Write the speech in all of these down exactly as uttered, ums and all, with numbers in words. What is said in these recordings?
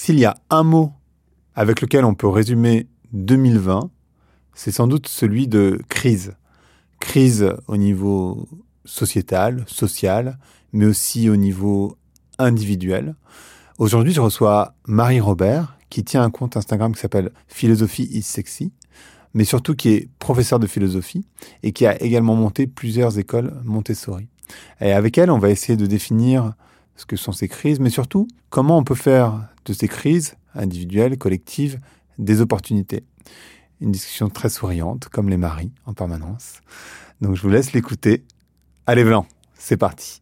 s'il y a un mot avec lequel on peut résumer deux mille vingt, c'est sans doute celui de crise. Crise au niveau sociétal, social, mais aussi au niveau individuel. Aujourd'hui, je reçois Marie Robert, qui tient un compte Instagram qui s'appelle Philosophie is Sexy, mais surtout qui est professeure de philosophie et qui a également monté plusieurs écoles Montessori. Et avec elle, on va essayer de définir ce que sont ces crises, mais surtout, comment on peut faire de ces crises individuelles, collectives, des opportunités. Une discussion très souriante, comme les maris, en permanence. Donc je vous laisse l'écouter. Allez, Blanc, c'est parti.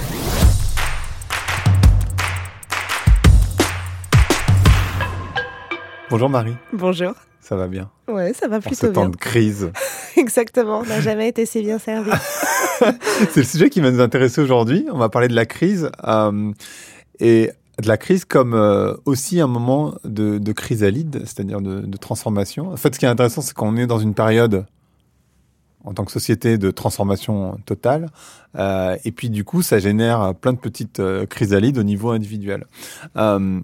Bonjour Marie. Bonjour. Ça va bien? Ouais, ça va plutôt en ce bien. temps de crise. Exactement, on n'a jamais été si bien servi. C'est le sujet qui va nous intéresser aujourd'hui. On va parler de la crise. Euh, et de la crise comme euh, aussi un moment de, de chrysalide, c'est-à-dire de, de transformation. En fait, ce qui est intéressant, c'est qu'on est dans une période, en tant que société, de transformation totale. Euh, et puis, du coup, ça génère plein de petites euh, chrysalides au niveau individuel. Euh,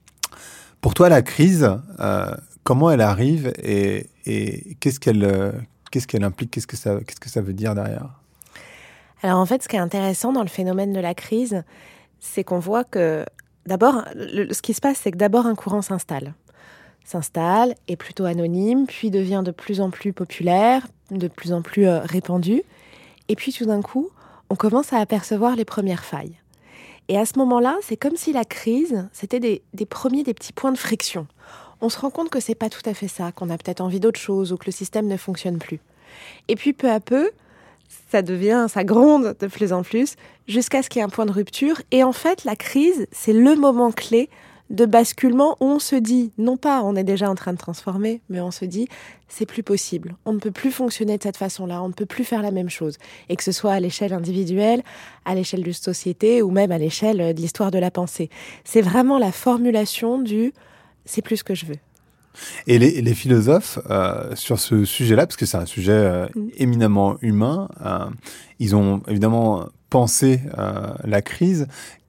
pour toi, la crise, euh, comment elle arrive et, et qu'est-ce qu'elle, euh, qu'est-ce qu'elle implique, qu'est-ce que ça, qu'est-ce que ça veut dire derrière? Alors, en fait, ce qui est intéressant dans le phénomène de la crise, c'est qu'on voit que D'abord, le, ce qui se passe, c'est que d'abord un courant s'installe. S'installe, est plutôt anonyme, puis devient de plus en plus populaire, de plus en plus euh, répandu. Et puis tout d'un coup, on commence à apercevoir les premières failles. Et à ce moment-là, c'est comme si la crise, c'était des, des premiers, des petits points de friction. On se rend compte que c'est pas tout à fait ça, qu'on a peut-être envie d'autre chose ou que le système ne fonctionne plus. Et puis peu à peu, ça devient, ça gronde de plus en plus, jusqu'à ce qu'il y ait un point de rupture. Et en fait, la crise, c'est le moment clé de basculement où on se dit, non pas on est déjà en train de transformer, mais on se dit, c'est plus possible. On ne peut plus fonctionner de cette façon-là, on ne peut plus faire la même chose. Et que ce soit à l'échelle individuelle, à l'échelle de société, ou même à l'échelle de l'histoire de la pensée. C'est vraiment la formulation du « c'est plus ce que je veux ». Et les, les philosophes, euh, sur ce sujet-là, parce que c'est un sujet euh, mmh. éminemment humain, euh, ils ont évidemment pensé euh, la crise.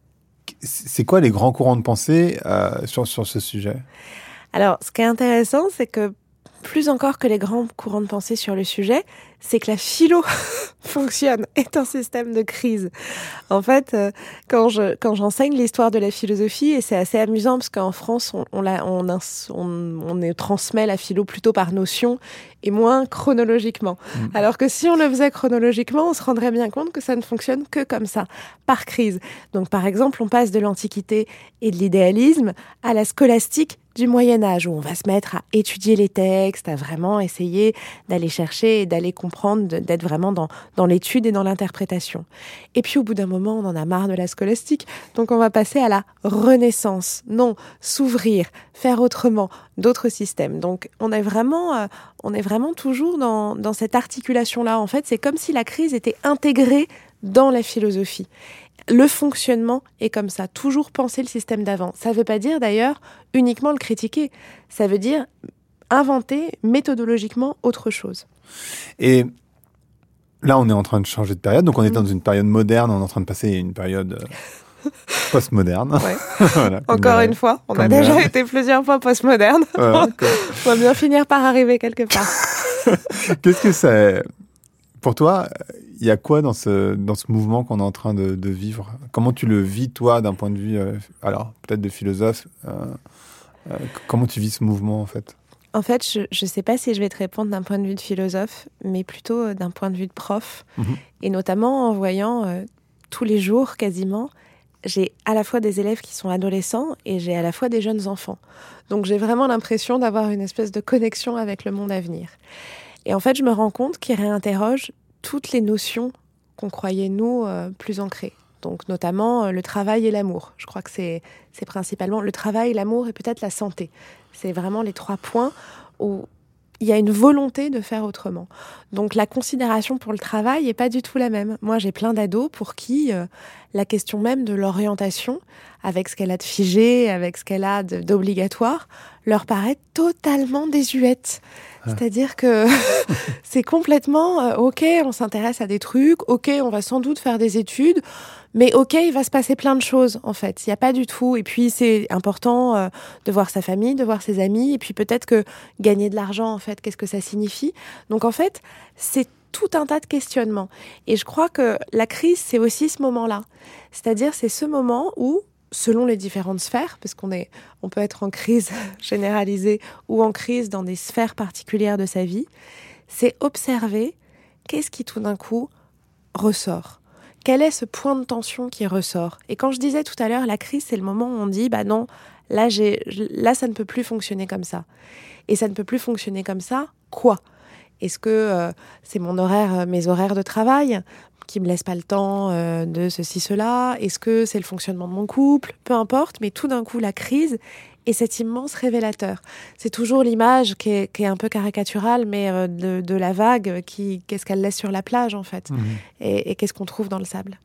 C'est quoi les grands courants de pensée euh, sur, sur ce sujet? Alors, ce qui est intéressant, c'est que plus encore que les grands courants de pensée sur le sujet, c'est que la philo fonctionne, est un système de crise. En fait, euh, quand je quand j'enseigne l'histoire de la philosophie, et c'est assez amusant parce qu'en France, on on, la, on, on, on est, transmet la philo plutôt par notion et moins chronologiquement. Mmh. Alors que si on le faisait chronologiquement, on se rendrait bien compte que ça ne fonctionne que comme ça, par crise. Donc par exemple, on passe de l'Antiquité et de l'idéalisme à la scolastique du Moyen-Âge, où on va se mettre à étudier les textes, à vraiment essayer d'aller chercher et d'aller comprendre, d'être vraiment dans, dans l'étude et dans l'interprétation. Et puis au bout d'un moment, on en a marre de la scolastique, donc on va passer à la Renaissance. Non, s'ouvrir, faire autrement, d'autres systèmes. Donc on est vraiment, euh, on est vraiment toujours dans, dans cette articulation-là. En fait, c'est comme si la crise était intégrée dans la philosophie. Le fonctionnement est comme ça, toujours penser le système d'avant. Ça ne veut pas dire d'ailleurs uniquement le critiquer, ça veut dire inventer méthodologiquement autre chose. Et là, on est en train de changer de période, donc on est dans une période moderne, on est en train de passer à une période euh, post-moderne. Ouais. Voilà, encore une fois, on a déjà été plusieurs fois post-moderne. Ouais, on va bien finir par arriver quelque part. Qu'est-ce que c'est pour toi? Il y a quoi dans ce, dans ce mouvement qu'on est en train de, de vivre? Comment tu le vis, toi, d'un point de vue, euh, alors peut-être de philosophe, euh, euh, comment tu vis ce mouvement, en fait? En fait, je ne sais pas si je vais te répondre d'un point de vue de philosophe, mais plutôt d'un point de vue de prof. Mmh. Et notamment en voyant euh, tous les jours, quasiment, j'ai à la fois des élèves qui sont adolescents et j'ai à la fois des jeunes enfants. Donc j'ai vraiment l'impression d'avoir une espèce de connexion avec le monde à venir. Et en fait, je me rends compte qu'ils réinterrogent toutes les notions qu'on croyait, nous, euh, plus ancrées. Donc, notamment, euh, le travail et l'amour. Je crois que c'est, c'est principalement le travail, l'amour et peut-être la santé. C'est vraiment les trois points où il y a une volonté de faire autrement. Donc, la considération pour le travail n'est pas du tout la même. Moi, j'ai plein d'ados pour qui euh, la question même de l'orientation, avec ce qu'elle a de figé, avec ce qu'elle a de, d'obligatoire, leur paraît totalement désuète. C'est-à-dire que c'est complètement euh, ok, on s'intéresse à des trucs, ok, on va sans doute faire des études, mais ok, il va se passer plein de choses en fait. Il n'y a pas du tout. Et puis c'est important euh, de voir sa famille, de voir ses amis, et puis peut-être que gagner de l'argent en fait, qu'est-ce que ça signifie? Donc en fait, c'est tout un tas de questionnements. Et je crois que la crise, c'est aussi ce moment-là. C'est-à-dire, c'est ce moment où, selon les différentes sphères, parce qu'on est, on peut être en crise généralisée ou en crise dans des sphères particulières de sa vie, c'est observer qu'est-ce qui tout d'un coup ressort. Quel est ce point de tension qui ressort? Et quand je disais tout à l'heure, la crise, c'est le moment où on dit, bah non, là, j'ai, là, ça ne peut plus fonctionner comme ça. Et ça ne peut plus fonctionner comme ça, quoi? Est-ce que euh, c'est mon horaire, mes horaires de travail qui me laissent pas le temps euh, de ceci, cela? Est-ce que c'est le fonctionnement de mon couple? Peu importe, mais tout d'un coup, la crise est cet immense révélateur. C'est toujours l'image qui est, qui est un peu caricaturale, mais euh, de, de la vague, qui, qu'est-ce qu'elle laisse sur la plage, en fait? Mmh. Et, et qu'est-ce qu'on trouve dans le sable?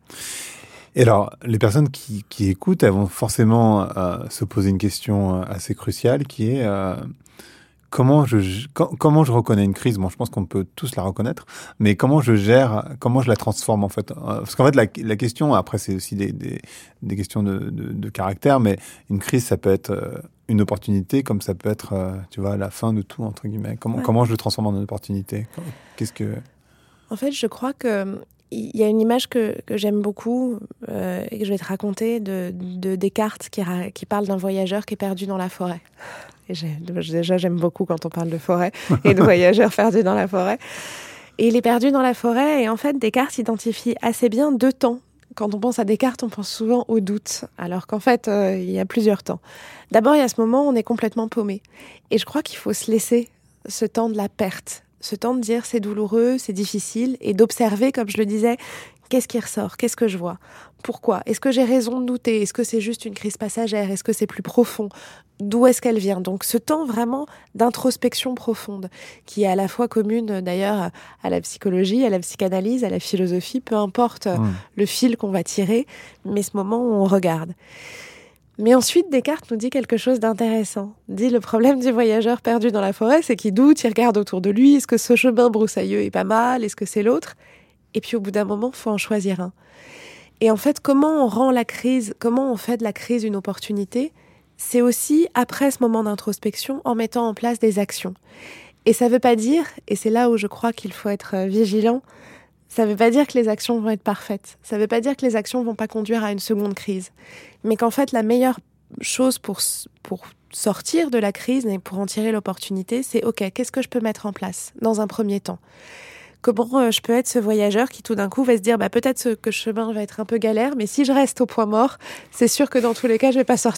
Et alors, les personnes qui, qui écoutent, elles vont forcément euh, se poser une question assez cruciale, qui est... Euh, Comment je, comment je reconnais une crise? Bon, je pense qu'on peut tous la reconnaître, mais comment je gère, comment je la transforme, en fait? Parce qu'en fait, la, la question, après, c'est aussi des, des, des questions de, de, de caractère, mais une crise, ça peut être une opportunité, comme ça peut être, tu vois, la fin de tout, entre guillemets. Comment, ouais. comment je le transforme en une opportunité? Qu'est-ce que... En fait, je crois que il y a une image que, que j'aime beaucoup euh, et que je vais te raconter de, de Descartes qui, qui parle d'un voyageur qui est perdu dans la forêt. Et j'ai, déjà, j'aime beaucoup quand on parle de forêt et de voyageurs perdus dans la forêt. Et il est perdu dans la forêt et en fait, Descartes identifie assez bien deux temps. Quand on pense à Descartes, on pense souvent au doute, alors qu'en fait, euh, il y a plusieurs temps. D'abord, il y a ce moment où on est complètement paumé. Et je crois qu'il faut se laisser ce temps de la perte. Ce temps de dire c'est douloureux, c'est difficile, et d'observer, comme je le disais, qu'est-ce qui ressort, qu'est-ce que je vois, pourquoi, est-ce que j'ai raison de douter, est-ce que c'est juste une crise passagère, est-ce que c'est plus profond, d'où est-ce qu'elle vient? Donc ce temps vraiment d'introspection profonde, qui est à la fois commune d'ailleurs à la psychologie, à la psychanalyse, à la philosophie, peu importe mmh. le fil qu'on va tirer, mais ce moment où on regarde. Mais ensuite, Descartes nous dit quelque chose d'intéressant. Il dit le problème du voyageur perdu dans la forêt, c'est qu'il doute, il regarde autour de lui, est-ce que ce chemin broussailleux est pas mal, est-ce que c'est l'autre? Et puis au bout d'un moment, il faut en choisir un. Et en fait, comment on rend la crise, comment on fait de la crise une opportunité? C'est aussi, après ce moment d'introspection, en mettant en place des actions. Et ça ne veut pas dire, et c'est là où je crois qu'il faut être vigilant, ça ne veut pas dire que les actions vont être parfaites. Ça ne veut pas dire que les actions ne vont pas conduire à une seconde crise. Mais qu'en fait, la meilleure chose pour, pour sortir de la crise et pour en tirer l'opportunité, c'est « Ok, qu'est-ce que je peux mettre en place dans un premier temps ?» Comment euh, je peux être ce voyageur qui tout d'un coup va se dire bah, « Peut-être ce, que ce chemin va être un peu galère, mais si je reste au point mort, c'est sûr que dans tous les cas, je ne vais pas sortir. »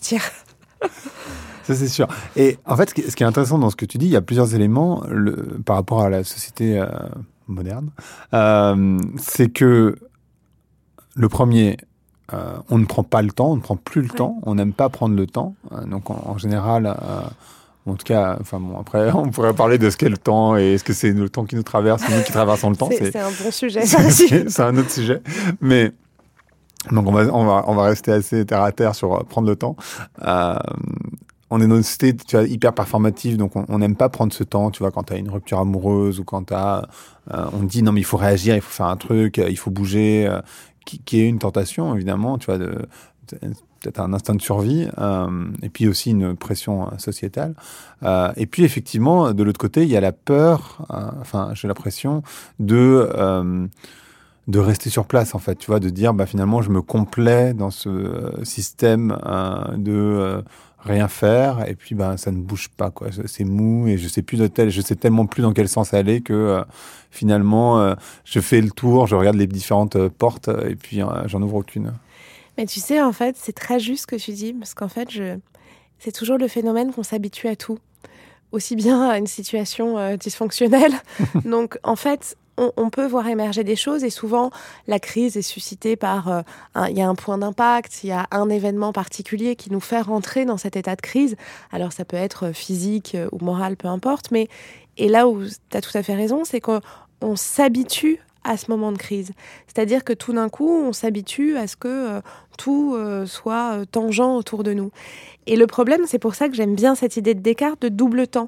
Ça, c'est sûr. Et en fait, ce qui est intéressant dans ce que tu dis, il y a plusieurs éléments le, par rapport à la société euh, moderne. Euh, c'est que le premier, euh, on ne prend pas le temps, on ne prend plus le ouais. temps, on n'aime pas prendre le temps. Euh, donc, en, en général, euh, en tout cas, enfin bon, après, on pourrait parler de ce qu'est le temps et est-ce que c'est le temps qui nous traverse, c'est nous qui traversons le temps. C'est, c'est, c'est un bon sujet. C'est, c'est, c'est un autre sujet. Mais donc, on va, on va, on va rester assez terre à terre sur prendre le temps. Euh, On est dans une société, tu vois, hyper performative, donc on n'aime pas prendre ce temps, tu vois, quand tu as une rupture amoureuse ou quand t'as, euh, on te dit non mais il faut réagir, il faut faire un truc, il faut bouger, euh, qui, qui est une tentation évidemment, tu vois, de, de, peut-être un instinct de survie, euh, et puis aussi une pression sociétale. Euh, et puis effectivement, de l'autre côté, il y a la peur, euh, enfin j'ai l'impression de... Euh, de rester sur place, en fait, tu vois, de dire, bah, finalement, je me complais dans ce euh, système euh, de euh, rien faire, et puis, bah, ça ne bouge pas, quoi. C'est mou, et je sais plus de tel, je sais tellement plus dans quel sens aller que, euh, finalement, euh, je fais le tour, je regarde les différentes euh, portes, et puis, euh, j'en ouvre aucune. Mais tu sais, en fait, c'est très juste ce que tu dis, parce qu'en fait, je... c'est toujours le phénomène qu'on s'habitue à tout, aussi bien à une situation euh, dysfonctionnelle. Donc, en fait, on, on peut voir émerger des choses et souvent, la crise est suscitée par... Euh, un, il y a un point d'impact, il y a un événement particulier qui nous fait rentrer dans cet état de crise. Alors, ça peut être physique ou moral, peu importe. Mais et là où tu as tout à fait raison, c'est qu'on on s'habitue à ce moment de crise. C'est-à-dire que tout d'un coup, on s'habitue à ce que euh, tout euh, soit euh, tangent autour de nous. Et le problème, c'est pour ça que j'aime bien cette idée de Descartes de double temps.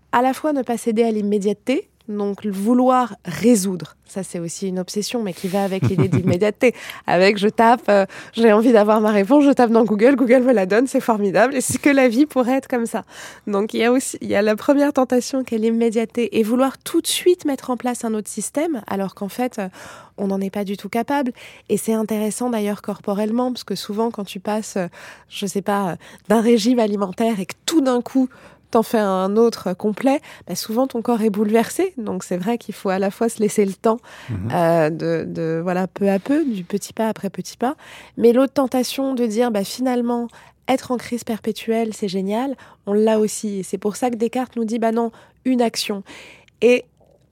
à la fois ne pas céder à l'immédiateté, donc vouloir résoudre. Ça, c'est aussi une obsession, mais qui va avec l'idée d'immédiateté. Avec, je tape, euh, j'ai envie d'avoir ma réponse, je tape dans Google, Google me la donne, c'est formidable. Et c'est que la vie pourrait être comme ça. Donc, il y a aussi, il y a la première tentation qui est l'immédiateté et vouloir tout de suite mettre en place un autre système, alors qu'en fait, euh, on n'en est pas du tout capable. Et c'est intéressant d'ailleurs corporellement, parce que souvent, quand tu passes, euh, je sais pas, euh, d'un régime alimentaire et que tout d'un coup, t'en fais un autre complet, bah souvent ton corps est bouleversé. Donc c'est vrai qu'il faut à la fois se laisser le temps mmh. euh, de, de voilà peu à peu, du petit pas après petit pas. Mais l'autre tentation de dire bah finalement être en crise perpétuelle c'est génial, on l'a aussi. Et c'est pour ça que Descartes nous dit bah non, une action. Et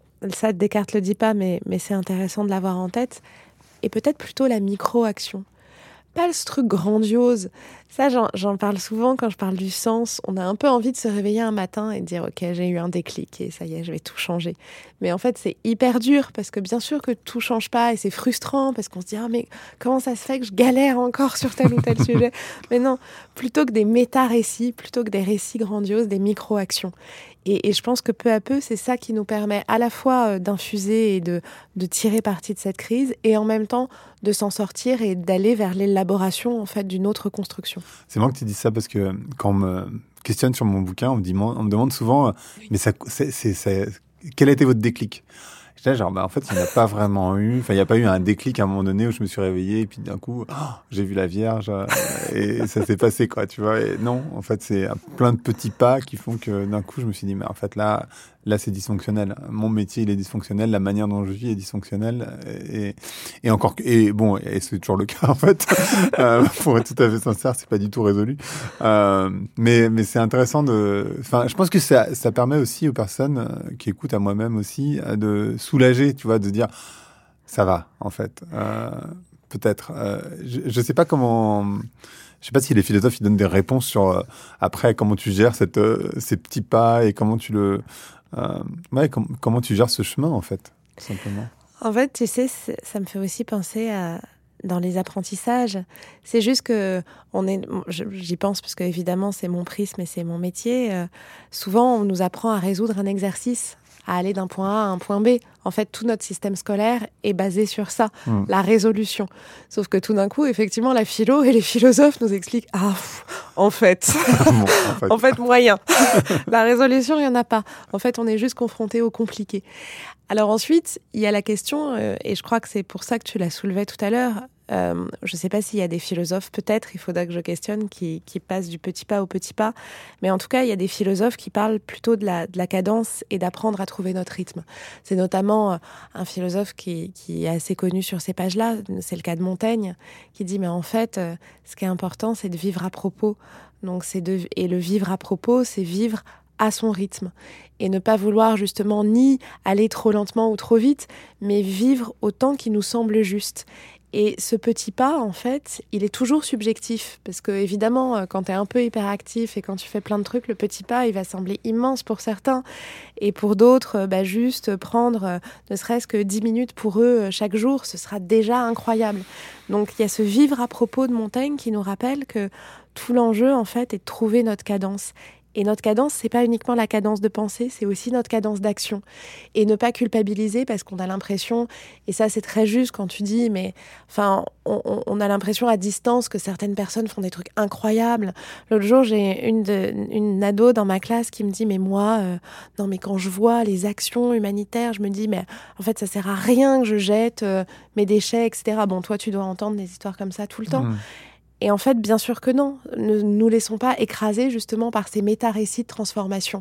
ça Descartes le dit pas, mais mais c'est intéressant de l'avoir en tête. Et peut-être plutôt la micro-action. Pas ce truc grandiose. Ça, j'en, j'en parle souvent quand je parle du sens. On a un peu envie de se réveiller un matin et de dire « Ok, j'ai eu un déclic et ça y est, je vais tout changer. » Mais en fait, c'est hyper dur parce que bien sûr que tout change pas et c'est frustrant parce qu'on se dit « Ah, mais comment ça se fait que je galère encore sur tel ou tel sujet ?» Mais non, plutôt que des méta-récits, plutôt que des récits grandioses, des micro-actions. Et, et je pense que peu à peu, c'est ça qui nous permet à la fois d'infuser et de, de tirer parti de cette crise et en même temps de s'en sortir et d'aller vers l'élaboration en fait, d'une autre construction. C'est marrant que tu dises ça parce que quand on me questionne sur mon bouquin, on me, dit, on me demande souvent « Mais ça, c'est, c'est, c'est, quel a été votre déclic ?» J'étais genre, bah, en fait, il n'y en a pas vraiment eu. Enfin, il n'y a pas eu un déclic à un moment donné où je me suis réveillé et puis d'un coup, oh, j'ai vu la Vierge et ça s'est passé, quoi, tu vois. Et non, en fait, c'est plein de petits pas qui font que d'un coup, je me suis dit, mais en fait, là, là, c'est dysfonctionnel. Mon métier, il est dysfonctionnel. La manière dont je vis est dysfonctionnelle. Et, et encore, et bon, et c'est toujours le cas, en fait. euh, pour être tout à fait sincère, c'est pas du tout résolu. Euh, mais, mais c'est intéressant de, enfin, je pense que ça, ça permet aussi aux personnes qui écoutent, à moi-même aussi, de soulager, tu vois, de dire ça va en fait. Euh, peut-être. Euh, je, je sais pas comment. Je sais pas si les philosophes ils donnent des réponses sur euh, après comment tu gères cette, euh, ces petits pas et comment tu le. Euh, ouais, com- comment tu gères ce chemin en fait, tout simplement. En fait, tu sais, ça me fait aussi penser à dans les apprentissages. C'est juste que on est, j'y pense parce que évidemment c'est mon prisme et c'est mon métier. Euh, souvent, on nous apprend à résoudre un exercice, à aller d'un point A à un point B. En fait, tout notre système scolaire est basé sur ça, mmh. la résolution. Sauf que tout d'un coup, effectivement, la philo et les philosophes nous expliquent « Ah, pff, en fait, bon, en fait, en fait moyen. La résolution, il n'y en a pas. En fait, on est juste confronté au compliqué. » Alors ensuite, il y a la question, euh, et je crois que c'est pour ça que tu la soulevais tout à l'heure, euh, je ne sais pas s'il y a des philosophes, peut-être, il faudra que je questionne, qui, qui passent du petit pas au petit pas, mais en tout cas, il y a des philosophes qui parlent plutôt de la, de la cadence et d'apprendre à trouver notre rythme. C'est notamment euh, un philosophe qui, qui est assez connu sur ces pages-là, c'est le cas de Montaigne, qui dit, mais en fait, euh, ce qui est important, c'est de vivre à propos. Donc, c'est de, et le vivre à propos, c'est vivre à son rythme et ne pas vouloir justement ni aller trop lentement ou trop vite, mais vivre au temps qui nous semble juste. Et ce petit pas, en fait, il est toujours subjectif parce que évidemment, quand tu es un peu hyperactif et quand tu fais plein de trucs, le petit pas, il va sembler immense pour certains et pour d'autres, bah, juste prendre ne serait-ce que dix minutes pour eux chaque jour, ce sera déjà incroyable. Donc il y a ce vivre à propos de Montaigne qui nous rappelle que tout l'enjeu, en fait, est de trouver notre cadence. Et notre cadence, c'est pas uniquement la cadence de pensée, c'est aussi notre cadence d'action. Et ne pas culpabiliser parce qu'on a l'impression, et ça c'est très juste quand tu dis, mais enfin, on, on a l'impression à distance que certaines personnes font des trucs incroyables. L'autre jour, j'ai une, de, une ado dans ma classe qui me dit, mais moi, euh, non mais quand je vois les actions humanitaires, je me dis, mais en fait ça sert à rien que je jette euh, mes déchets, et cetera. Bon, toi tu dois entendre des histoires comme ça tout le temps. Mmh. Et en fait, bien sûr que non. Ne nous laissons pas écraser justement par ces méta-récits de transformation.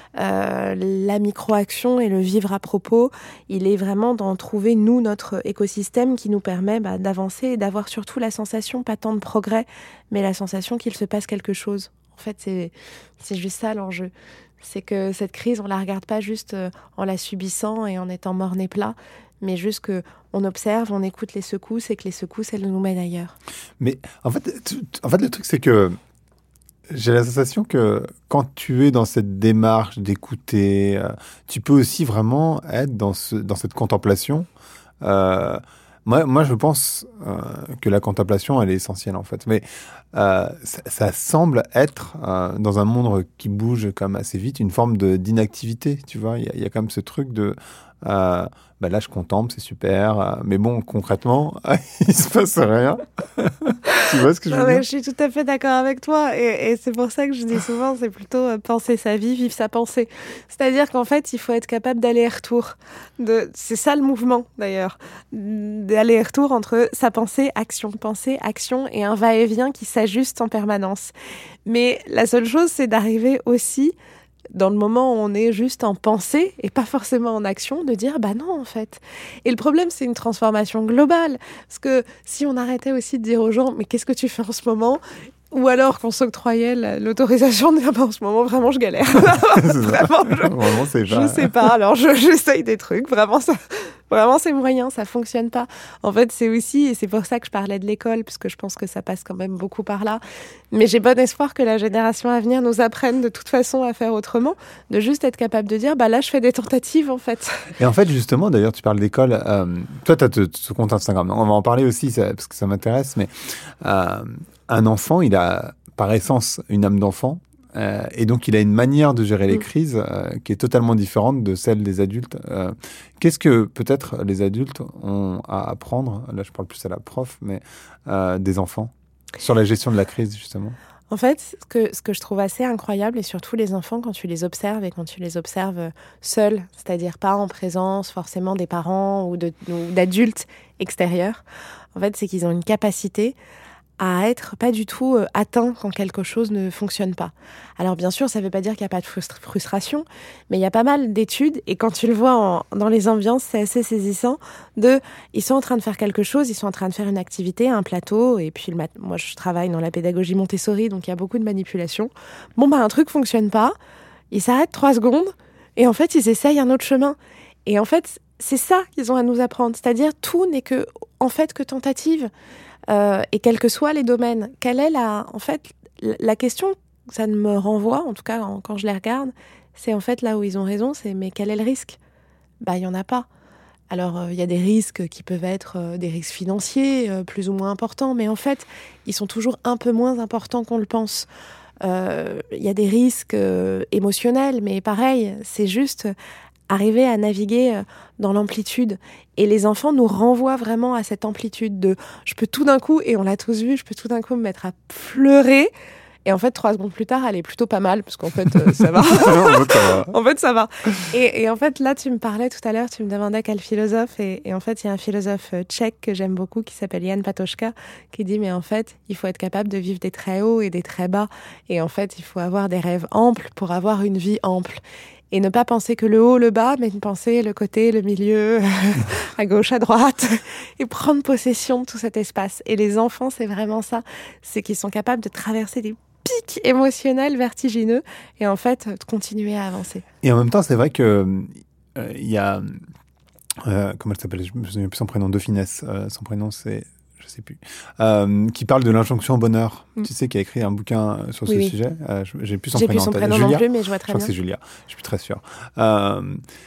Euh, la micro-action et le vivre à propos, il est vraiment d'en trouver, nous, notre écosystème qui nous permet bah, d'avancer et d'avoir surtout la sensation, pas tant de progrès, mais la sensation qu'il se passe quelque chose. En fait, c'est, c'est juste ça l'enjeu. C'est que cette crise, on la regarde pas juste en la subissant et en étant morne et plat, mais juste qu'on observe, on écoute les secousses et que les secousses, elles nous mènent ailleurs. Mais en fait, tu, en fait le truc, c'est que j'ai la sensation que quand tu es dans cette démarche d'écouter, euh, tu peux aussi vraiment être dans, ce, dans cette contemplation. Euh, Moi, moi, je pense euh, que la contemplation, elle est essentielle, en fait. Mais euh, ça, ça semble être, euh, dans un monde qui bouge comme assez vite, une forme de, d'inactivité, tu vois. Il y, a- il y a quand même ce truc de... Euh, bah là, je contemple, c'est super. euh, mais bon, concrètement, il se passe rien. Tu vois ce que je Non, veux mais dire? je suis tout à fait d'accord avec toi. Et, et c'est pour ça que je dis souvent, c'est plutôt euh, penser sa vie, vivre sa pensée. C'est-à-dire qu'en fait, il faut être capable d'aller-retour. De... C'est ça le mouvement, d'ailleurs. D'aller-retour entre sa pensée, action, pensée, action, et un va-et-vient qui s'ajuste en permanence. Mais la seule chose, c'est d'arriver aussi, dans le moment où on est juste en pensée et pas forcément en action, de dire bah non en fait. Et le problème, c'est une transformation globale. Parce que si on arrêtait aussi de dire aux gens mais qu'est-ce que tu fais en ce moment, ou alors qu'on s'octroyait la- l'autorisation de dire bah en ce moment vraiment je galère. Vraiment, je, Vraiment, c'est je pas... sais pas. Alors je, j'essaye des trucs. Vraiment ça, vraiment c'est moyen, ça fonctionne pas. En fait, c'est aussi, et c'est pour ça que je parlais de l'école, parce que je pense que ça passe quand même beaucoup par là. Mais j'ai bon espoir que la génération à venir nous apprenne de toute façon à faire autrement, de juste être capable de dire bah là je fais des tentatives en fait. Et en fait, justement, d'ailleurs, tu parles d'école. Euh, toi, tu as ce compte Instagram. On va en parler aussi, ça- parce que ça m'intéresse. Mais euh, un enfant, il a par essence une âme d'enfant. Euh, et donc, il a une manière de gérer les Mm. crises euh, qui est totalement différente de celle des adultes. Euh, qu'est-ce que peut-être les adultes ont à apprendre, là je parle plus à la prof, mais euh, des enfants, sur la gestion de la crise, justement? En fait, ce que, ce que je trouve assez incroyable, et surtout les enfants, quand tu les observes et quand tu les observes seuls, c'est-à-dire pas en présence forcément des parents ou, de, ou d'adultes extérieurs, en fait, c'est qu'ils ont une capacité à être pas du tout euh, atteints quand quelque chose ne fonctionne pas. Alors bien sûr, ça ne veut pas dire qu'il n'y a pas de frustra- frustration, mais il y a pas mal d'études, et quand tu le vois en, dans les ambiances, c'est assez saisissant, de, ils sont en train de faire quelque chose, ils sont en train de faire une activité, un plateau, et puis le mat- moi je travaille dans la pédagogie Montessori, donc il y a beaucoup de manipulation. Bon, bah un truc fonctionne pas, ils s'arrêtent trois secondes, et en fait ils essayent un autre chemin. Et en fait, c'est ça qu'ils ont à nous apprendre, c'est-à-dire tout n'est que, en fait, que tentative. Euh, et quels que soient les domaines, quelle est la, en fait, la question, ça ne me renvoie, en tout cas en, quand je les regarde, c'est en fait là où ils ont raison, c'est mais quel est le risque? Bah, il y en a pas. Alors, il euh, y a des risques qui peuvent être euh, des risques financiers, euh, plus ou moins importants, mais en fait, ils sont toujours un peu moins importants qu'on le pense. Il euh, y a des risques euh, émotionnels, mais pareil, c'est juste arriver à naviguer dans l'amplitude. Et les enfants nous renvoient vraiment à cette amplitude de je peux tout d'un coup, et on l'a tous vu, je peux tout d'un coup me mettre à pleurer. Et en fait, trois secondes plus tard, elle est plutôt pas mal, parce qu'en fait, euh, ça va. En fait, ça va. Et, et en fait, là, tu me parlais tout à l'heure, tu me demandais quel philosophe. Et, et en fait, il y a un philosophe tchèque que j'aime beaucoup qui s'appelle Jan Patočka, qui dit, mais en fait, il faut être capable de vivre des très hauts et des très bas. Et en fait, il faut avoir des rêves amples pour avoir une vie ample. Et ne pas penser que le haut, le bas, mais penser le côté, le milieu, à gauche, à droite, et prendre possession de tout cet espace. Et les enfants, c'est vraiment ça. C'est qu'ils sont capables de traverser des pics émotionnels vertigineux et en fait, de continuer à avancer. Et en même temps, c'est vrai que euh, il y a... Euh, comment elle s'appelle? Je me souviens plus son prénom, de finesse. Euh, son prénom, c'est... je sais plus, euh, qui parle de l'injonction au bonheur. Mm. Tu sais, qui a écrit un bouquin sur oui, ce oui. sujet. Euh, j'ai plus son j'ai prénom. J'ai plus son prénom Julia non plus, mais je vois très je crois bien. que c'est Julia. Je suis plus très sûr. Euh,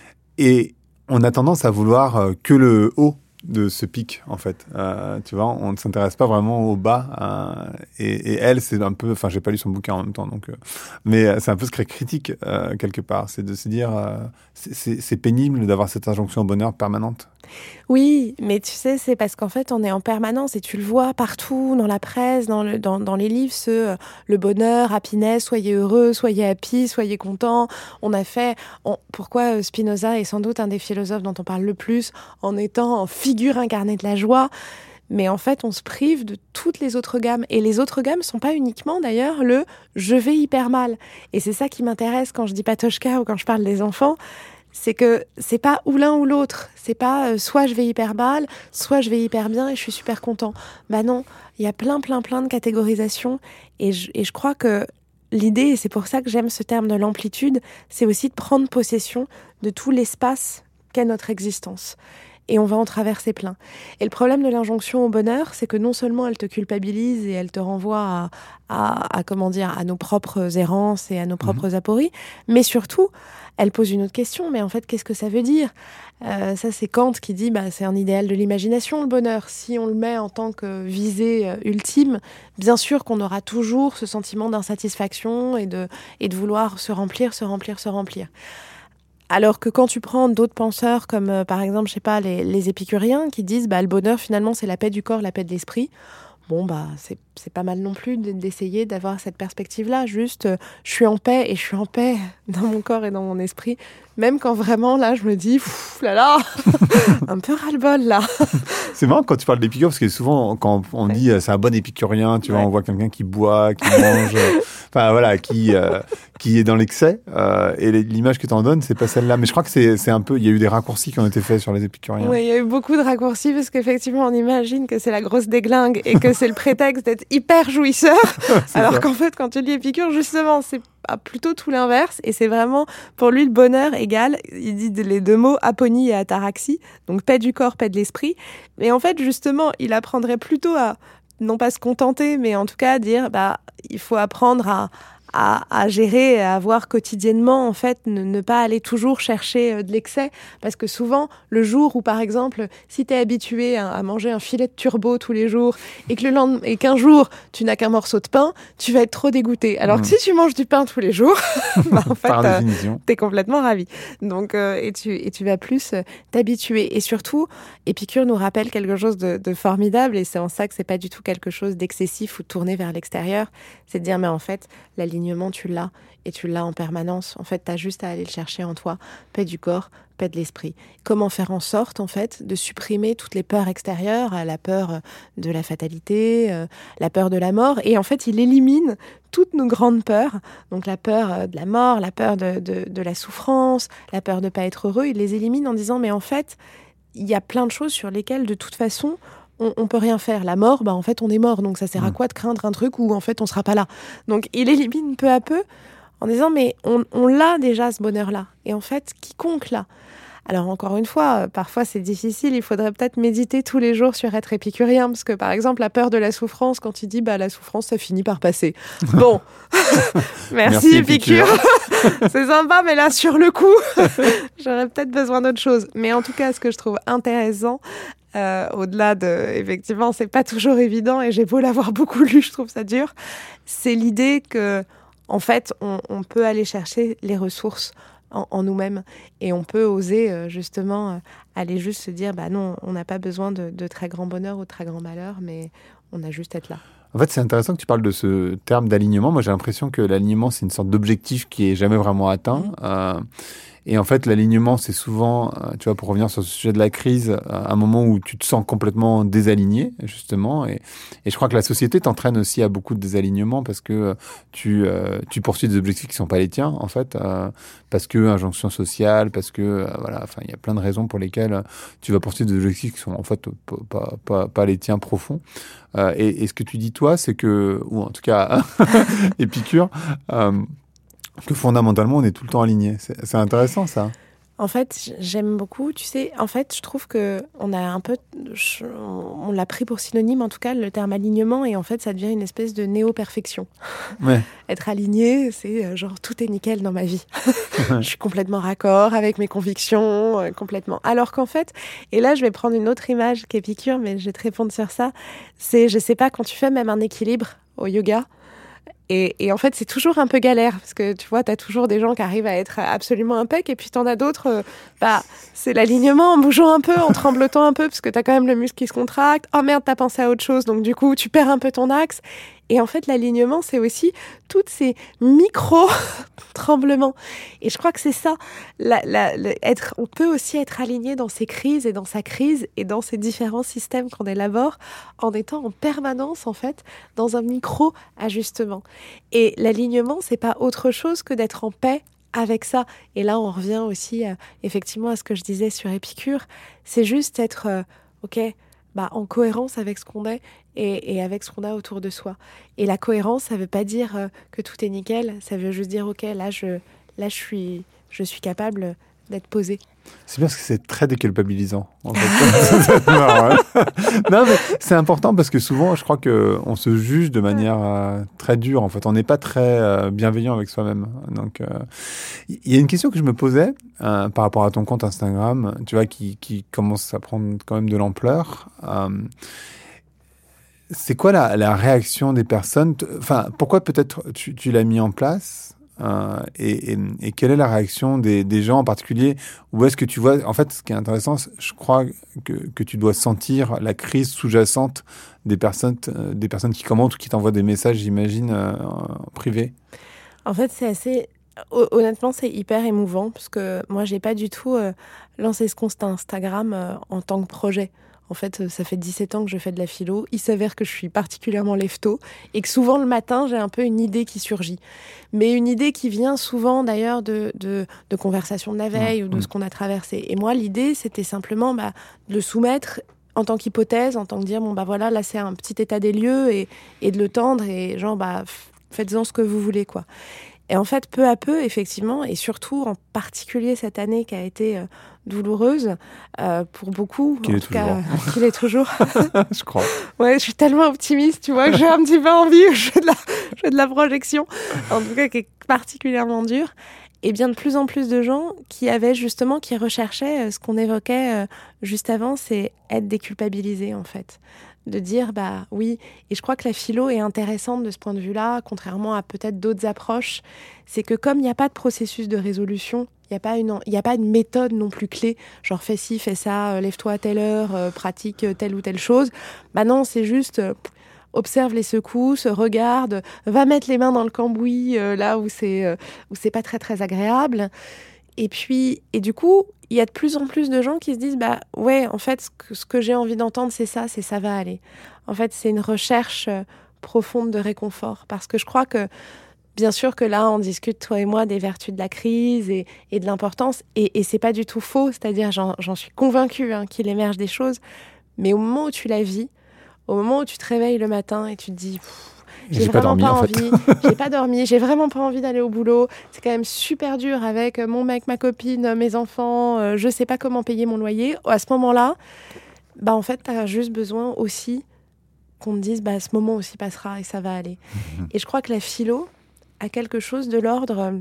et on a tendance à vouloir euh, que le haut de ce pic, en fait. Euh, tu vois, on ne s'intéresse pas vraiment au bas. Euh, et, et elle, c'est un peu... Enfin, j'ai pas lu son bouquin en même temps, donc... Euh, mais c'est un peu ce critique, euh, quelque part. C'est de se dire... Euh, c'est, c'est, c'est pénible d'avoir cette injonction au bonheur permanente. Oui, mais tu sais, c'est parce qu'en fait, on est en permanence et tu le vois partout, dans la presse, dans, le, dans, dans les livres, ce euh, le bonheur, happiness, soyez heureux, soyez happy, soyez content. On a fait... On, pourquoi Spinoza est sans doute un des philosophes dont on parle le plus en étant en figure incarnée de la joie. Mais en fait, on se prive de toutes les autres gammes. Et les autres gammes sont pas uniquement, d'ailleurs, le « je vais hyper mal ». Et c'est ça qui m'intéresse quand je dis Patočka ou quand je parle des enfants. C'est que c'est pas ou l'un ou l'autre. C'est pas euh, soit je vais hyper mal, soit je vais hyper bien et je suis super content. Bah non, il y a plein, plein, plein de catégorisations. Et je, et je crois que l'idée, et c'est pour ça que j'aime ce terme de l'amplitude, c'est aussi de prendre possession de tout l'espace qu'est notre existence. et on va en traverser plein. Et le problème de l'injonction au bonheur, c'est que non seulement elle te culpabilise et elle te renvoie à, à, à comment dire, à nos propres errances et à nos propres mmh. apories, mais surtout, elle pose une autre question, mais en fait, qu'est-ce que ça veut dire ? euh, Ça, c'est Kant qui dit, bah, c'est un idéal de l'imagination, le bonheur. Si on le met en tant que visée euh, ultime, bien sûr qu'on aura toujours ce sentiment d'insatisfaction et de, et de vouloir se remplir, se remplir, se remplir. Alors que quand tu prends d'autres penseurs, comme euh, par exemple, je sais pas, les, les épicuriens, qui disent, bah, le bonheur, finalement, c'est la paix du corps, la paix de l'esprit. Bon, bah, c'est, c'est pas mal non plus d'essayer d'avoir cette perspective-là. Juste, euh, je suis en paix et je suis en paix dans mon corps et dans mon esprit. Même quand vraiment, là, je me dis, pfff, là là, un peu ras-le-bol, là. C'est marrant quand tu parles d'épicure, parce que souvent, quand on dit euh, c'est un bon épicurien, tu vois, ouais. on voit quelqu'un qui boit, qui mange, euh, enfin voilà, qui, euh, qui est dans l'excès. Euh, et l'image que tu en donnes, c'est pas celle-là. Mais je crois que c'est, c'est un peu, il y a eu des raccourcis qui ont été faits sur les épicuriens. Oui, il y a eu beaucoup de raccourcis, parce qu'effectivement, on imagine que c'est la grosse déglingue et que c'est le prétexte d'être hyper jouisseur. Alors ça. Qu'en fait, quand tu lis Épicure, justement, c'est plutôt tout l'inverse, et c'est vraiment, pour lui, le bonheur égale, il dit les deux mots, aponie et ataraxie, donc paix du corps, paix de l'esprit. Mais en fait, justement, il apprendrait plutôt à, non pas se contenter, mais en tout cas à dire, bah, il faut apprendre à, à, à gérer, à avoir quotidiennement, en fait, ne, ne pas aller toujours chercher de l'excès, parce que souvent, le jour où, par exemple, si t'es habitué à, à manger un filet de turbo tous les jours, et que le lendemain, et qu'un jour, tu n'as qu'un morceau de pain, tu vas être trop dégoûté. Alors mmh. que si tu manges du pain tous les jours, bah, en fait, euh, t'es complètement ravi. Donc, euh, et tu, et tu vas plus euh, t'habituer. Et surtout, Épicure nous rappelle quelque chose de, de formidable, et c'est en ça que c'est pas du tout quelque chose d'excessif ou tourné vers l'extérieur. C'est de dire, mais en fait, l'alignement, tu l'as, et tu l'as en permanence. En fait, tu as juste à aller le chercher en toi. Paix du corps, paix de l'esprit. Comment faire en sorte, en fait, de supprimer toutes les peurs extérieures, la peur de la fatalité, euh, la peur de la mort. Et en fait, il élimine toutes nos grandes peurs. Donc la peur de la mort, la peur de, de, de la souffrance, la peur de ne pas être heureux. Il les élimine en disant, mais en fait, il y a plein de choses sur lesquelles, de toute façon, on, on peut rien faire. La mort, bah en fait, on est mort. Donc ça sert à quoi de craindre un truc où en fait, on sera pas là? Donc il élimine peu à peu en disant, mais on, on l'a déjà, ce bonheur-là. Et en fait, quiconque l'a. Alors encore une fois, parfois c'est difficile, il faudrait peut-être méditer tous les jours sur être épicurien, parce que par exemple, la peur de la souffrance, quand il dit bah la souffrance, ça finit par passer. Bon, merci, merci Épicure, c'est sympa, mais là sur le coup, j'aurais peut-être besoin d'autre chose. Mais en tout cas, ce que je trouve intéressant, euh, au-delà de, effectivement, c'est pas toujours évident, et j'ai beau l'avoir beaucoup lu, je trouve ça dur, c'est l'idée que, en fait, on, on peut aller chercher les ressources En, en nous-mêmes, et on peut oser euh, justement euh, aller juste se dire bah non, on n'a pas besoin de, de très grand bonheur ou de très grand malheur, mais on a juste à être là. En fait, c'est intéressant que tu parles de ce terme d'alignement. Moi, j'ai l'impression que l'alignement, c'est une sorte d'objectif qui est jamais vraiment atteint. Mmh. Euh, et en fait, l'alignement, c'est souvent, tu vois, pour revenir sur ce sujet de la crise, un moment où tu te sens complètement désaligné, justement. Et, et je crois que la société t'entraîne aussi à beaucoup de désalignement, parce que tu, euh, tu poursuis des objectifs qui sont pas les tiens, en fait, euh, parce que injonction sociale, parce que, euh, voilà, enfin, il y a plein de raisons pour lesquelles tu vas poursuivre des objectifs qui sont, en fait, pas, pas, pas les tiens profonds. Euh, et, et ce que tu dis, toi, c'est que, ou en tout cas, Épicure, euh, que fondamentalement, on est tout le temps aligné. C'est, c'est intéressant, ça. En fait, j'aime beaucoup. Tu sais, en fait, je trouve que on a un peu, on l'a pris pour synonyme, en tout cas, le terme alignement, et en fait, ça devient une espèce de néo-perfection. Ouais. Être aligné, c'est genre tout est nickel dans ma vie. Ouais. Je suis complètement raccord avec mes convictions, euh, complètement. Alors qu'en fait, et là, je vais prendre une autre image qu'Épicure, mais je vais te répondre sur ça. C'est, je sais pas, quand tu fais même un équilibre au yoga. Et, et en fait, c'est toujours un peu galère, parce que tu vois, t'as toujours des gens qui arrivent à être absolument impec, et puis t'en as d'autres, euh, bah, c'est l'alignement en bougeant un peu, en tremblotant un peu, parce que t'as quand même le muscle qui se contracte. Oh merde, t'as pensé à autre chose, donc du coup, tu perds un peu ton axe. Et en fait, l'alignement, c'est aussi toutes ces micro-tremblements. Et je crois que c'est ça. La, la, la, être, on peut aussi être aligné dans ses crises et dans sa crise et dans ces différents systèmes qu'on élabore en étant en permanence, en fait, dans un micro-ajustement. Et l'alignement, c'est pas autre chose que d'être en paix avec ça. Et là, on revient aussi, euh, effectivement, à ce que je disais sur Épicure. C'est juste être, euh, OK, bah, en cohérence avec ce qu'on est et, et avec ce qu'on a autour de soi. Et la cohérence, ça veut pas dire euh, que tout est nickel, ça veut juste dire, ok, là, je, là, je suis, je suis capable d'être posée. C'est bien parce que c'est très déculpabilisant. En fait. non, ouais. non, mais c'est important parce que souvent, je crois qu'on se juge de manière euh, très dure. En fait, on n'est pas très euh, bienveillant avec soi-même. Donc, il euh, y a une question que je me posais euh, par rapport à ton compte Instagram, tu vois, qui, qui commence à prendre quand même de l'ampleur. Euh, c'est quoi la, la réaction des personnes? Enfin, pourquoi peut-être tu, tu l'as mis en place? Euh, et, et, et quelle est la réaction des, des gens en particulier? Où est-ce que tu vois... En fait, ce qui est intéressant, je crois que, que tu dois sentir la crise sous-jacente des personnes, euh, des personnes qui commentent ou qui t'envoient des messages, j'imagine, euh, en privé. En fait, c'est assez... Honnêtement, c'est hyper émouvant parce que moi, j'ai pas du tout euh, lancé ce compte Instagram euh, en tant que projet. En fait, ça fait dix-sept ans que je fais de la philo. Il s'avère que je suis particulièrement lève-tôt et que souvent le matin, j'ai un peu une idée qui surgit. Mais une idée qui vient souvent d'ailleurs de, de, de conversations de la veille mmh. ou de ce qu'on a traversé. Et moi, l'idée, c'était simplement bah, de le soumettre en tant qu'hypothèse, en tant que dire, bon, bah voilà, là, c'est un petit état des lieux et, et de le tendre et genre, bah, faites-en ce que vous voulez, quoi. Et en fait, peu à peu, effectivement, et surtout en particulier cette année qui a été euh, douloureuse euh, pour beaucoup, qu'il en est tout toujours. cas, euh, qu'il est toujours. Je crois. Ouais, je suis tellement optimiste, tu vois, que j'ai un petit peu envie, je fais de la, je fais de la projection, en tout cas qui est particulièrement dure. Et bien de plus en plus de gens qui avaient justement, qui recherchaient euh, ce qu'on évoquait euh, juste avant, c'est être déculpabilisé en fait. De dire, bah oui, et je crois que la philo est intéressante de ce point de vue-là, contrairement à peut-être d'autres approches, c'est que comme il n'y a pas de processus de résolution, il n'y a pas une, il n'y a pas une méthode non plus clé, genre fais ci, fais ça, euh, lève-toi à telle heure, euh, pratique telle ou telle chose. Bah non, c'est juste... Euh, observe les secousses, regarde, va mettre les mains dans le cambouis euh, là où c'est euh, où c'est pas très très agréable. Et puis et du coup, il y a de plus en plus de gens qui se disent bah ouais, en fait ce que, ce que j'ai envie d'entendre c'est ça, c'est ça va aller. En fait, c'est une recherche euh, profonde de réconfort parce que je crois que bien sûr que là, on discute, toi et moi, des vertus de la crise et, et de l'importance. Et, et c'est pas du tout faux. C'est-à-dire, j'en, j'en suis convaincue hein, qu'il émerge des choses. Mais au moment où tu la vis, au moment où tu te réveilles le matin et tu te dis j'ai, j'ai vraiment pas, dormi, pas en envie, en fait. j'ai pas dormi, j'ai vraiment pas envie d'aller au boulot, c'est quand même super dur avec mon mec, ma copine, mes enfants, euh, je sais pas comment payer mon loyer. À ce moment-là, bah en fait, t'as juste besoin aussi qu'on te dise bah ce moment aussi passera et ça va aller. Mmh. Et je crois que la philo a quelque chose de l'ordre, euh,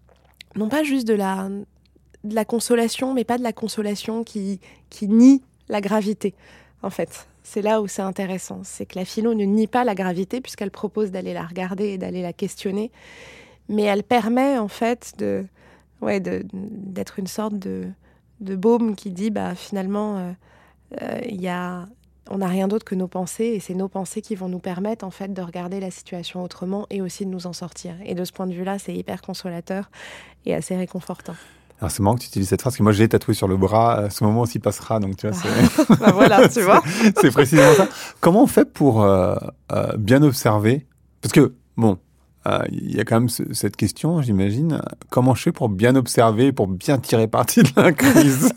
non pas juste de la, de la consolation, mais pas de la consolation qui, qui nie la gravité, en fait. C'est là où c'est intéressant. C'est que la philo ne nie pas la gravité puisqu'elle propose d'aller la regarder et d'aller la questionner. Mais elle permet, en fait, de, ouais, de, d'être une sorte de, de baume qui dit, bah, finalement, euh, euh, y a, on n'a rien d'autre que nos pensées et c'est nos pensées qui vont nous permettre, en fait, de regarder la situation autrement et aussi de nous en sortir. Et de ce point de vue-là, c'est hyper consolateur et assez réconfortant. Alors c'est marrant que tu utilises cette phrase, parce que moi j'ai tatoué sur le bras, ce moment aussi passera, donc tu vois, c'est... bah voilà, tu vois. c'est, c'est précisément ça. Comment on fait pour euh, euh, bien observer? Parce que, bon, il euh, y a quand même ce, cette question, j'imagine, comment je fais pour bien observer, pour bien tirer parti de la crise?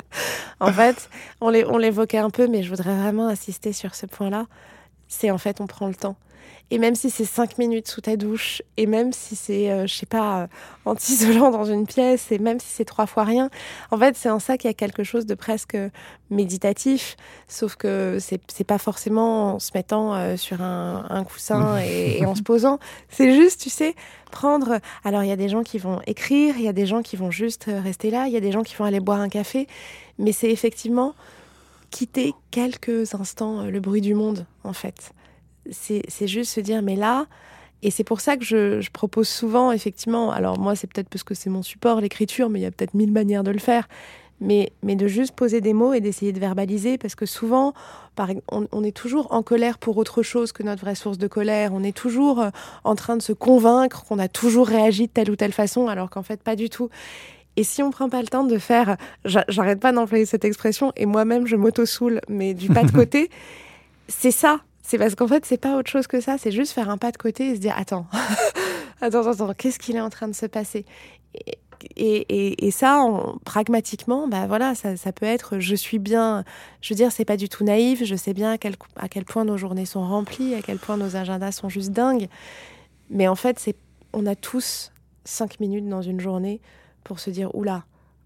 En fait, on, l'é- on l'évoquait un peu, mais je voudrais vraiment insister sur ce point-là, c'est en fait on prend le temps. Et même si c'est cinq minutes sous ta douche, et même si c'est, euh, je sais pas, euh, anti-isolant dans une pièce, et même si c'est trois fois rien, en fait, c'est en ça qu'il y a quelque chose de presque méditatif, sauf que c'est, c'est pas forcément en se mettant euh, sur un, un coussin et, et en se posant. C'est juste, tu sais, prendre... Alors, il y a des gens qui vont écrire, il y a des gens qui vont juste rester là, il y a des gens qui vont aller boire un café, mais c'est effectivement quitter quelques instants le bruit du monde, en fait. C'est, c'est juste se dire, mais là, et c'est pour ça que je, je propose souvent, effectivement, alors moi, c'est peut-être parce que c'est mon support, l'écriture, mais il y a peut-être mille manières de le faire, mais, mais de juste poser des mots et d'essayer de verbaliser, parce que souvent, par, on, on est toujours en colère pour autre chose que notre vraie source de colère, on est toujours en train de se convaincre qu'on a toujours réagi de telle ou telle façon, alors qu'en fait, pas du tout. Et si on prend pas le temps de faire, j'arrête pas d'employer cette expression, et moi-même, je m'auto-soule, mais du pas de côté, c'est ça. C'est parce qu'en fait, c'est pas autre chose que ça. C'est juste faire un pas de côté et se dire, attends, attends, attends, qu'est-ce qu'il est en train de se passer? Et, et, et, et ça, on, pragmatiquement, bah voilà, ça, ça peut être, je suis bien, je veux dire, c'est pas du tout naïf. Je sais bien à quel, à quel point nos journées sont remplies, à quel point nos agendas sont juste dingues. Mais en fait, c'est, on a tous cinq minutes dans une journée pour se dire, oula,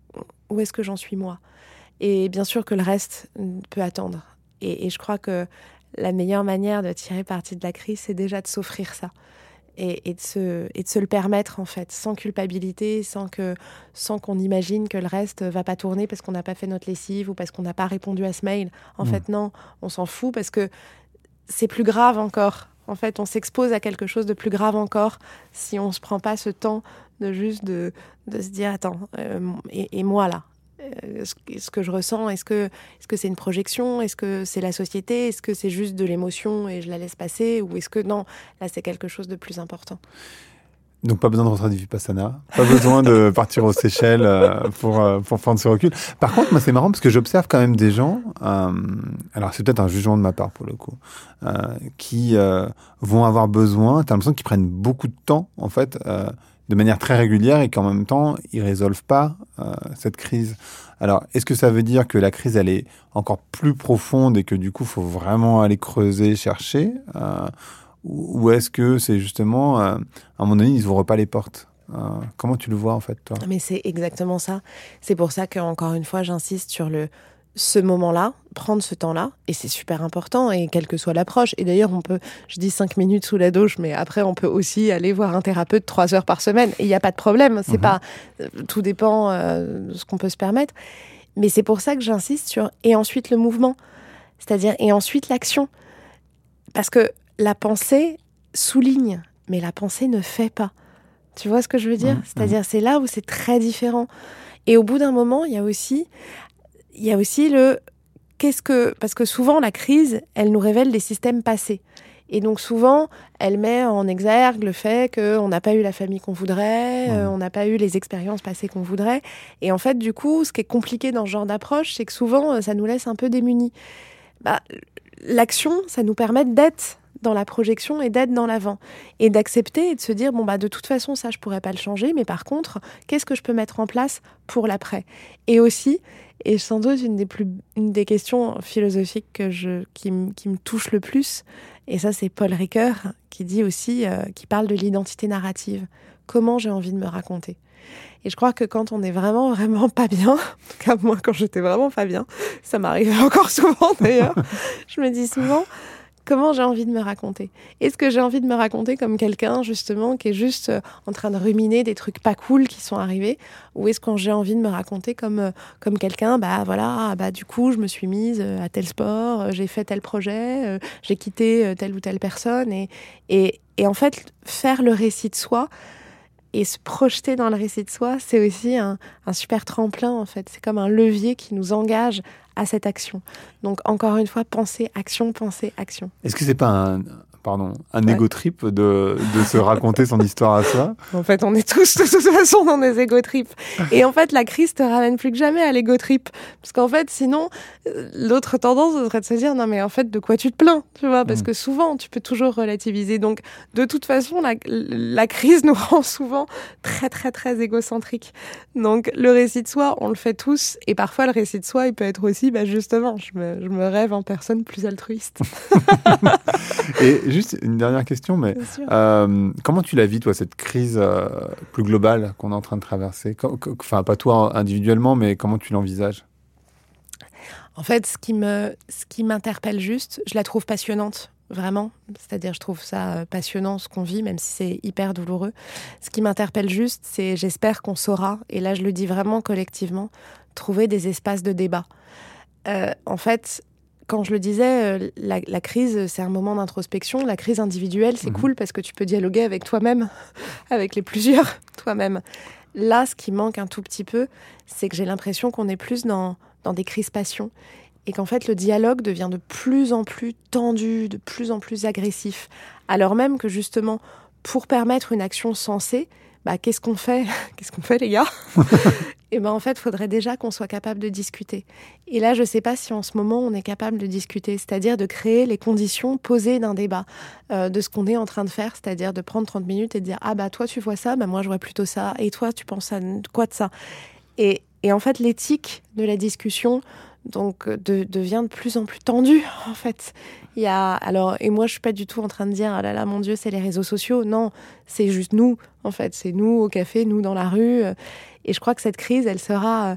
où est-ce que j'en suis moi. Et bien sûr que le reste peut attendre. Et, et je crois que la meilleure manière de tirer parti de la crise, c'est déjà de s'offrir ça. Et, et, de se, et de se le permettre, en fait, sans culpabilité, sans, que, sans qu'on imagine que le reste va pas tourner parce qu'on n'a pas fait notre lessive ou parce qu'on n'a pas répondu à ce mail. En mmh. fait, non, on s'en fout parce que c'est plus grave encore. En fait, on s'expose à quelque chose de plus grave encore si on ne se prend pas ce temps de juste de, de se dire, attends, euh, et, et moi là euh, ce, ce que je ressens, est-ce que, est-ce que c'est une projection? Est-ce que c'est la société? Est-ce que c'est juste de l'émotion et je la laisse passer? Ou est-ce que non, là c'est quelque chose de plus important? Donc pas besoin de rentrer du Vipassana, pas besoin de partir aux Seychelles euh, pour, euh, pour prendre ce recul. Par contre, moi c'est marrant parce que j'observe quand même des gens, euh, alors c'est peut-être un jugement de ma part pour le coup, euh, qui euh, vont avoir besoin, t'as l'impression qu'ils prennent beaucoup de temps en fait, euh, de manière très régulière et qu'en même temps ils résolvent pas euh, cette crise. Alors est-ce que ça veut dire que la crise elle est encore plus profonde et que du coup il faut vraiment aller creuser, chercher euh, ou est-ce que c'est justement, euh, à un moment donné, ils n'ouvrent pas les portes? euh, Comment tu le vois, en fait, toi? Mais c'est exactement ça. C'est pour ça qu'encore une fois, j'insiste sur le, ce moment-là, prendre ce temps-là, et c'est super important, et quelle que soit l'approche. Et d'ailleurs, on peut, je dis cinq minutes sous la douche, mais après, on peut aussi aller voir un thérapeute trois heures par semaine, et il n'y a pas de problème. C'est mmh. pas, tout dépend euh, de ce qu'on peut se permettre. Mais c'est pour ça que j'insiste sur, et ensuite le mouvement, c'est-à-dire, et ensuite l'action. Parce que la pensée souligne, mais la pensée ne fait pas. Tu vois ce que je veux dire? Mmh, C'est-à-dire, mmh. c'est là où c'est très différent. Et au bout d'un moment, il y a aussi, il y a aussi le... Qu'est-ce que... Parce que souvent, la crise, elle nous révèle des systèmes passés. Et donc, souvent, elle met en exergue le fait qu'on n'a pas eu la famille qu'on voudrait, mmh. euh, on n'a pas eu les expériences passées qu'on voudrait. Et en fait, du coup, ce qui est compliqué dans ce genre d'approche, c'est que souvent, ça nous laisse un peu démunis. Bah, l'action, ça nous permet d'être dans la projection et d'être dans l'avant et d'accepter et de se dire bon bah de toute façon ça je pourrais pas le changer, mais par contre qu'est-ce que je peux mettre en place pour l'après? Et aussi, et sans doute une des plus une des questions philosophiques que je qui me qui me touche le plus, et ça c'est Paul Ricoeur qui dit aussi euh, qui parle de l'identité narrative. Comment j'ai envie de me raconter? Et je crois que quand on est vraiment, vraiment pas bien, en tout cas moi quand j'étais vraiment pas bien, ça m'arrivait encore souvent d'ailleurs, je me dis souvent, comment j'ai envie de me raconter? Est-ce que j'ai envie de me raconter comme quelqu'un justement qui est juste en train de ruminer des trucs pas cool qui sont arrivés? Ou est-ce que j'ai envie de me raconter comme, comme quelqu'un, bah voilà, bah du coup je me suis mise à tel sport, j'ai fait tel projet, j'ai quitté telle ou telle personne. Et, et, et en fait, faire le récit de soi, et se projeter dans le récit de soi, c'est aussi un, un super tremplin, en fait. C'est comme un levier qui nous engage à cette action. Donc, encore une fois, penser, action, penser, action. Est-ce que c'est pas un, pardon, un ouais. égo trip de, de se raconter son histoire à soi? En fait, on est tous, de toute façon, dans des égo trips. Et en fait, la crise te ramène plus que jamais à l'égo trip. Parce qu'en fait, sinon, l'autre tendance serait de se dire, non, mais en fait, de quoi tu te plains? Tu vois, parce mmh. que souvent, tu peux toujours relativiser. Donc, de toute façon, la, la crise nous rend souvent très, très, très égocentriques. Donc, le récit de soi, on le fait tous. Et parfois, le récit de soi, il peut être aussi, bah, justement, je me, je me rêve en personne plus altruiste. Et juste une dernière question, mais euh, comment tu la vis, toi, cette crise euh, plus globale qu'on est en train de traverser? Enfin, pas toi individuellement, mais comment tu l'envisages? En fait, ce qui me, ce qui m'interpelle juste, je la trouve passionnante. Vraiment, c'est-à-dire je trouve ça passionnant ce qu'on vit, même si c'est hyper douloureux. Ce qui m'interpelle juste, c'est j'espère qu'on saura, et là je le dis vraiment collectivement, trouver des espaces de débat. Euh, en fait, quand je le disais, la, la crise, c'est un moment d'introspection. La crise individuelle, c'est mmh. cool parce que tu peux dialoguer avec toi-même, avec les plusieurs toi-même. Là, ce qui manque un tout petit peu, c'est que j'ai l'impression qu'on est plus dans, dans des crispations. Et qu'en fait, le dialogue devient de plus en plus tendu, de plus en plus agressif. Alors même que justement, pour permettre une action sensée, bah, qu'est-ce qu'on fait? Qu'est-ce qu'on fait, les gars? Et ben en fait, il faudrait déjà qu'on soit capable de discuter. Et là, je ne sais pas si en ce moment, on est capable de discuter, c'est-à-dire de créer les conditions posées d'un débat, euh, de ce qu'on est en train de faire, c'est-à-dire de prendre trente minutes et de dire « Ah bah toi, tu vois ça, bah moi, je vois plutôt ça. Et toi, tu penses à quoi de ça ?» et, et en fait, l'éthique de la discussion donc de, devient de plus en plus tendue, en fait. Il y a, alors, et moi, je suis pas du tout en train de dire « Ah là là, mon Dieu, c'est les réseaux sociaux ». Non, c'est juste nous, en fait. C'est nous au café, nous dans la rue. Et je crois que cette crise, elle sera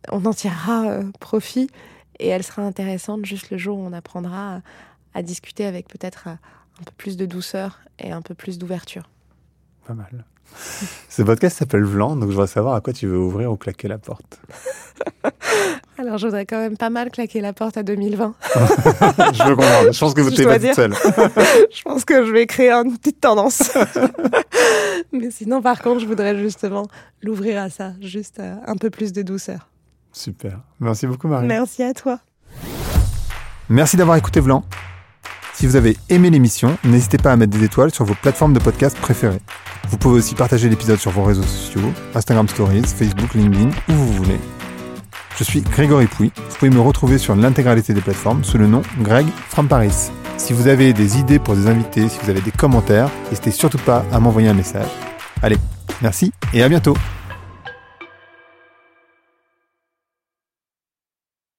on en tirera euh, profit et elle sera intéressante juste le jour où on apprendra à, à discuter avec peut-être un peu plus de douceur et un peu plus d'ouverture. Pas mal. Ce podcast s'appelle Vlan, donc je voudrais savoir à quoi tu veux ouvrir ou claquer la porte. Alors, je voudrais quand même pas mal claquer la porte à deux mille vingt. Je veux comprendre. Je pense que vous n'êtes pas toute seule. Je pense que je vais créer une petite tendance. Mais sinon, par contre, je voudrais justement l'ouvrir à ça, juste euh, un peu plus de douceur. Super. Merci beaucoup, Marie. Merci à toi. Merci d'avoir écouté Vlan. Si vous avez aimé l'émission, n'hésitez pas à mettre des étoiles sur vos plateformes de podcast préférées. Vous pouvez aussi partager l'épisode sur vos réseaux sociaux, Instagram Stories, Facebook, LinkedIn, où vous voulez. Je suis Grégory Pouy. Vous pouvez me retrouver sur l'intégralité des plateformes sous le nom Greg from Paris. Si vous avez des idées pour des invités, si vous avez des commentaires, n'hésitez surtout pas à m'envoyer un message. Allez, merci et à bientôt.